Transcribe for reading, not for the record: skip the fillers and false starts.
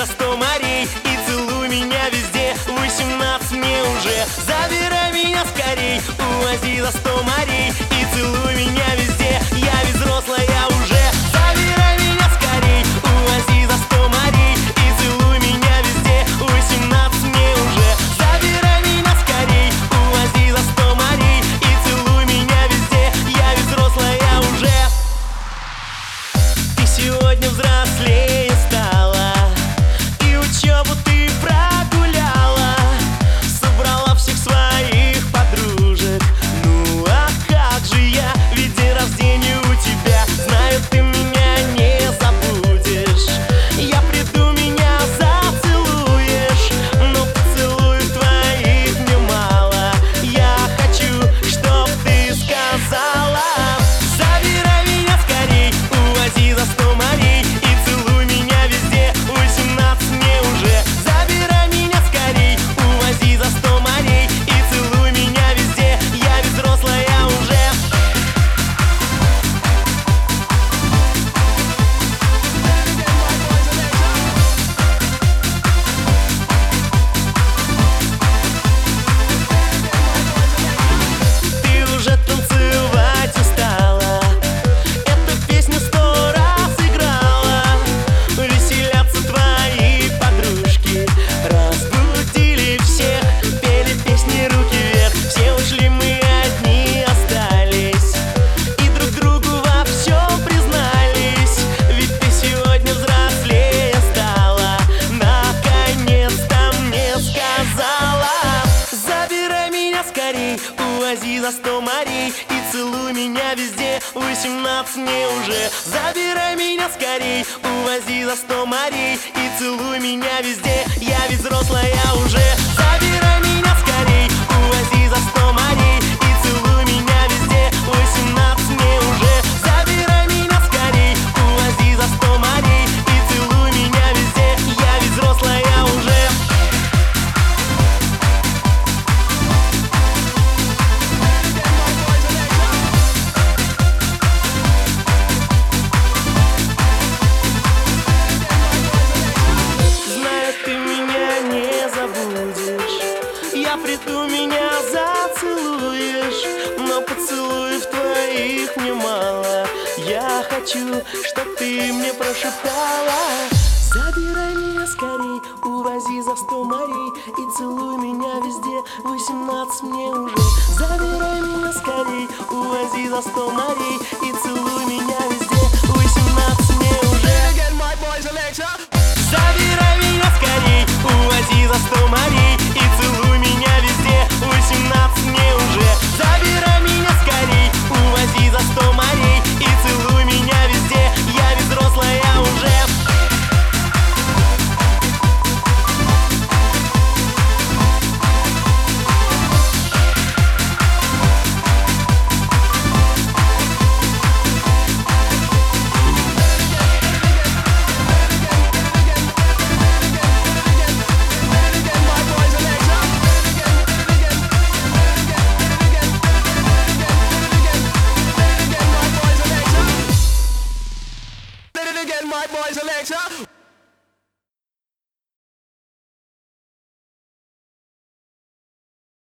за 100 морей и целуй меня везде. 18 мне уже, забирай меня скорей. Увози за 100 морей и целуй меня везде. Я ведь взрослая уже, забирай меня скорей. Увози за 100 морей и целуй меня везде. 18 мне уже, забирай меня скорей. Увози за 100 морей и целуй меня везде. Я ведь взрослая уже. Ты сегодня взрослее стала, и учебу ты прогуляла. Собрала всех своих подружек. Ну а как же я, ведь день рождения у тебя. Знаю, ты меня не забудешь. Я приду, меня зацелуешь, но поцелуев твоих мне мало. Я хочу, чтоб ты сказала: забирай меня скорей, увози за 100 морей и целуй меня везде. 18 мне уже, забирай меня скорей. Увози за 100 морей и целуй меня везде. Я ведь взрослая уже. Ты уже танцевать устала, эту песню 100 раз играла. Веселятся твои подружки, разбудили всех, пели песни руки вверх. Все ушли, мы одни остались, и друг другу во всем признались. Ведь ты сегодня взрослее стала, наконец-то мне сказала: забирай меня скорей, увози за 100 морей и целуй меня везде. 18 мне уже, забирай меня скорей. Увози за 100 морей и целуй меня везде. Я ведь взрослая уже. Забирай меня скорей, увози за 100 морей и целуй меня везде. 18 мне уже, забирай меня скорей. Увози за 100 морей и целуй меня везде. Я ведь взрослая уже. Знаю, ты меня не забудешь. Я приду, меня зацелуешь, но поцелуев твоих мне мало. Я хочу, чтоб ты мне прошептала: забирай меня скорей, увози за 100 морей и целуй меня везде. 18 мне уже, забирай меня скорей. Увози за 100 морей и целуй меня везде. 18 мне уже. Забирай меня скорей, увози за 100 морей и целуй меня везде. 18 мне уже, забирай меня скорей. Увози за 100 морей и целуй меня везде. Я ведь взрослая уже. My boys, Alexa.